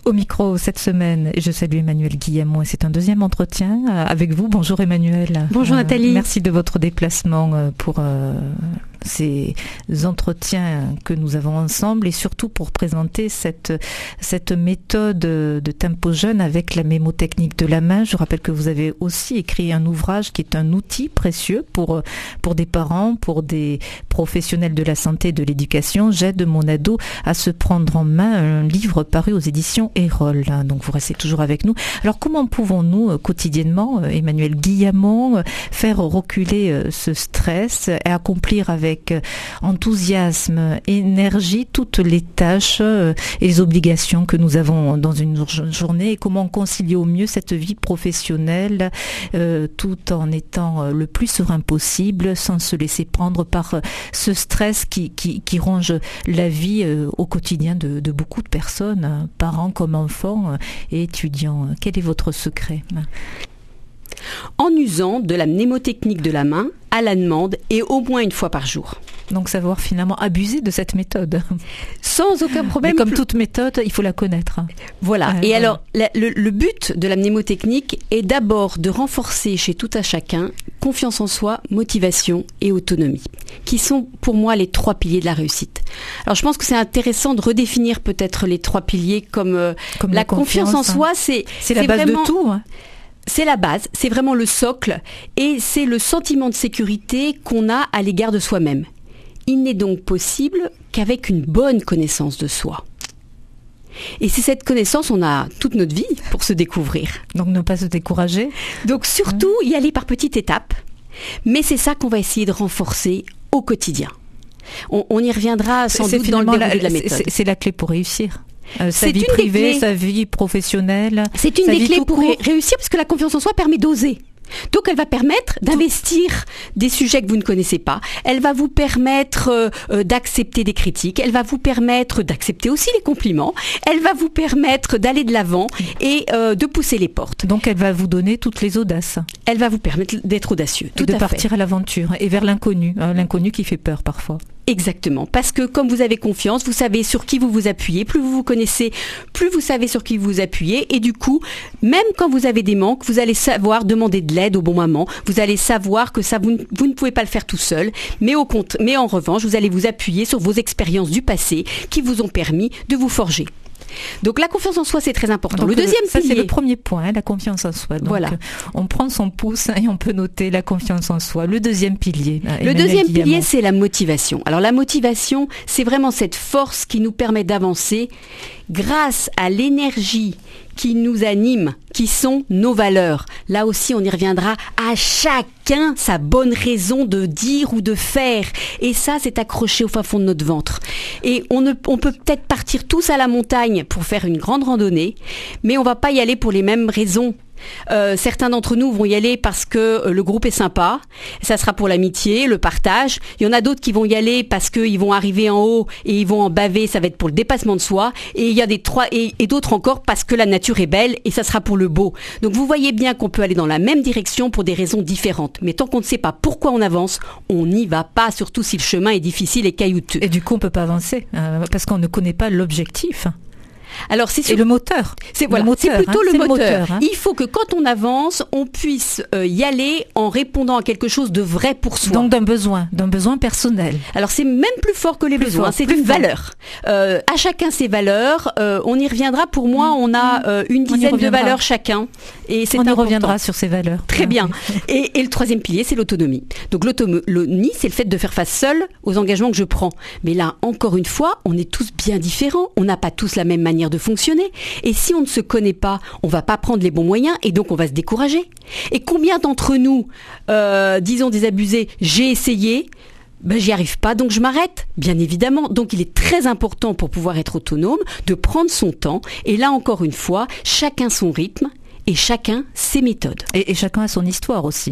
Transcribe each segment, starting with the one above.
Au micro cette semaine, je salue Emmanuelle Guillamon et c'est un deuxième entretien avec vous. Bonjour Emmanuelle. Bonjour Nathalie. Merci de votre déplacement pour ces entretiens que nous avons ensemble et surtout pour présenter cette méthode de tempo jeune avec la mémotechnique de la main. Je rappelle que vous avez aussi écrit un ouvrage qui est un outil précieux pour des parents, pour des professionnels de la santé et de l'éducation. J'aide mon ado à se prendre en main, un livre paru aux éditions Erol. Donc vous restez toujours avec nous. Alors comment pouvons-nous quotidiennement, Emmanuelle Guillamon, faire reculer ce stress et accomplir avec enthousiasme, énergie toutes les tâches et les obligations que nous avons dans une journée et comment concilier au mieux cette vie professionnelle tout en étant le plus serein possible sans se laisser prendre par ce stress qui ronge la vie au quotidien de beaucoup de personnes, parents comme enfants et étudiants. Quel est votre secret ? En usant de la mnémotechnique de la main à la demande et au moins une fois par jour. Donc savoir finalement abuser de cette méthode. Sans aucun problème. Mais comme toute méthode, il faut la connaître. Voilà. Et alors, le but de la mnémotechnique est d'abord de renforcer chez tout un chacun confiance en soi, motivation et autonomie, qui sont pour moi les 3 piliers de la réussite. Alors je pense que c'est intéressant de redéfinir peut-être les 3 piliers comme la confiance en soi, c'est la base vraiment, de tout. Hein. C'est la base, c'est vraiment le socle et c'est le sentiment de sécurité qu'on a à l'égard de soi-même. Il n'est donc possible qu'avec une bonne connaissance de soi. Et c'est cette connaissance, on a toute notre vie pour se découvrir. Donc ne pas se décourager. Donc surtout y aller par petites étapes, mais c'est ça qu'on va essayer de renforcer au quotidien. On y reviendra sans doute dans le déroulé de la méthode. C'est la clé pour réussir. Sa vie privée, sa vie professionnelle. C'est une des clés pour réussir parce que la confiance en soi permet d'oser. Donc elle va permettre d'investir des sujets que vous ne connaissez pas. Elle va vous permettre d'accepter des critiques. Elle va vous permettre d'accepter aussi les compliments. Elle va vous permettre d'aller de l'avant et de pousser les portes. Donc elle va vous donner toutes les audaces. Elle va vous permettre d'être audacieux. Tout de partir à l'aventure et vers l'inconnu. L'inconnu qui fait peur parfois. Exactement, parce que comme vous avez confiance, vous savez sur qui vous vous appuyez, plus vous vous connaissez, plus vous savez sur qui vous vous appuyez, et du coup, même quand vous avez des manques, vous allez savoir demander de l'aide au bon moment, vous allez savoir que ça, vous ne pouvez pas le faire tout seul, mais en revanche, vous allez vous appuyer sur vos expériences du passé qui vous ont permis de vous forger. Donc la confiance en soi, c'est très important. Donc, le deuxième pilier, c'est le premier point, la confiance en soi. Donc, voilà. On prend son pouce et on peut noter la confiance en soi. Le deuxième pilier. Le deuxième pilier, c'est la motivation. Alors la motivation, c'est vraiment cette force qui nous permet d'avancer grâce à l'énergie qui nous anime, qui sont nos valeurs. Là aussi, on y reviendra. À chacun sa bonne raison de dire ou de faire. Et ça, c'est accroché au fin fond de notre ventre. Et on peut peut-être partir tous à la montagne pour faire une grande randonnée, mais on va pas y aller pour les mêmes raisons. Certains d'entre nous vont y aller parce que le groupe est sympa, ça sera pour l'amitié, le partage. Il y en a d'autres qui vont y aller parce qu'ils vont arriver en haut et ils vont en baver, ça va être pour le dépassement de soi. Et il y a et d'autres encore parce que la nature est belle et ça sera pour le beau. Donc vous voyez bien qu'on peut aller dans la même direction pour des raisons différentes. Mais tant qu'on ne sait pas pourquoi on avance, on n'y va pas, surtout si le chemin est difficile et caillouteux. Et du coup, on peut pas avancer parce qu'on ne connaît pas l'objectif. Alors c'est le moteur. C'est plutôt le moteur. Il faut que quand on avance, on puisse y aller en répondant à quelque chose de vrai pour soi. Donc d'un besoin personnel. Alors c'est même plus fort que les besoins, c'est une valeur. À chacun ses valeurs. On y reviendra. Pour moi, on a une dizaine de valeurs chacun. Et c'est important. On y reviendra sur ces valeurs. Très bien. Et le troisième pilier, c'est l'autonomie. Donc l'autonomie, c'est le fait de faire face seul aux engagements que je prends. Mais là, encore une fois, on est tous bien différents. On n'a pas tous la même manière de fonctionner. Et si on ne se connaît pas, on va pas prendre les bons moyens et donc on va se décourager. Et combien d'entre nous, disons désabusés, j'ai essayé, j'y arrive pas, donc je m'arrête, bien évidemment. Donc il est très important pour pouvoir être autonome de prendre son temps. Et là encore une fois, chacun son rythme et chacun ses méthodes. Et chacun a son histoire aussi.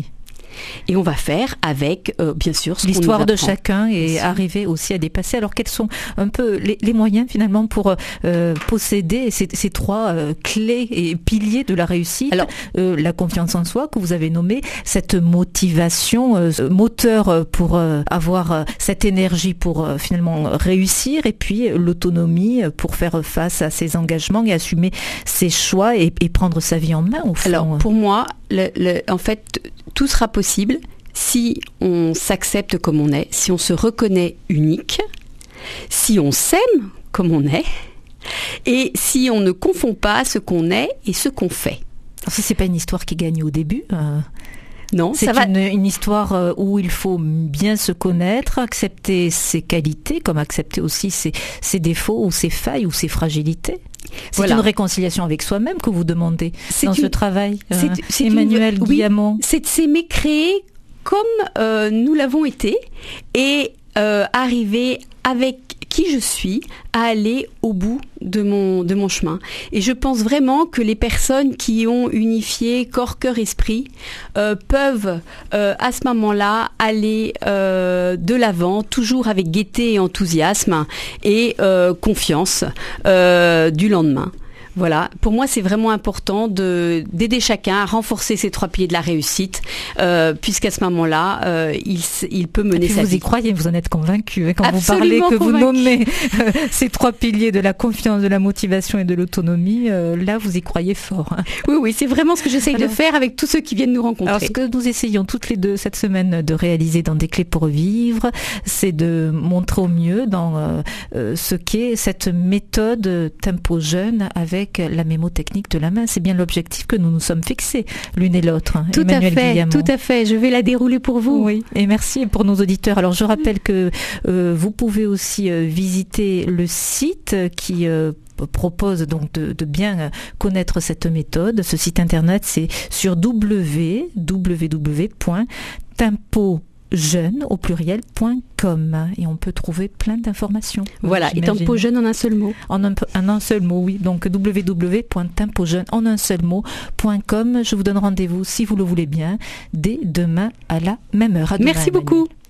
Et on va faire avec, bien sûr, ce l'histoire qu'on nous de apprend. chacun et arriver aussi à dépasser. Alors, quels sont un peu les moyens finalement pour posséder ces trois clés et piliers de la réussite? Alors, la confiance en soi que vous avez nommé, cette motivation, moteur pour avoir cette énergie pour finalement réussir, et puis l'autonomie pour faire face à ses engagements et assumer ses choix et prendre sa vie en main au fond. Alors, pour moi, en fait, tout sera possible si on s'accepte comme on est, si on se reconnaît unique, si on s'aime comme on est, et si on ne confond pas ce qu'on est et ce qu'on fait. Alors ça, c'est pas une histoire qui gagne au début. Non, c'est une histoire où il faut bien se connaître, accepter ses qualités, comme accepter aussi ses défauts ou ses failles ou ses fragilités. C'est une réconciliation avec soi-même que vous demandez dans ce travail, Emmanuelle Guillamon. C'est de s'aimer, créer comme nous l'avons été, et arriver avec qui je suis à aller au bout de mon chemin. Et je pense vraiment que les personnes qui ont unifié corps, cœur, esprit peuvent à ce moment-là aller de l'avant, toujours avec gaieté et enthousiasme et confiance du lendemain. Voilà, pour moi c'est vraiment important d'aider chacun à renforcer ces trois piliers de la réussite, puisqu'à ce moment-là, il peut mener sa vie. Vous y croyez, vous en êtes convaincu quand Absolument vous parlez, que convaincu. vous nommez ces trois piliers de la confiance, de la motivation et de l'autonomie, là vous y croyez fort. Oui, c'est vraiment ce que j'essaye de faire avec tous ceux qui viennent nous rencontrer. Alors ce que nous essayons toutes les deux cette semaine de réaliser dans Des Clés pour Vivre, c'est de montrer au mieux dans ce qu'est cette méthode Tempo Jeune avec la mémotechnique de la main. C'est bien l'objectif que nous nous sommes fixés l'une et l'autre. Tout à fait. Je vais la dérouler pour vous. Oui, et merci pour nos auditeurs. Alors je rappelle que vous pouvez aussi visiter le site qui propose donc de bien connaître cette méthode. Ce site internet, c'est sur www.tempojeune au pluriel.com et on peut trouver plein d'informations. Voilà, et Tempo Jeune en un seul mot. En un seul mot, oui. Donc www.tempojeune en un seul mot.com. Je vous donne rendez-vous, si vous le voulez bien, dès demain à la même heure. Merci beaucoup.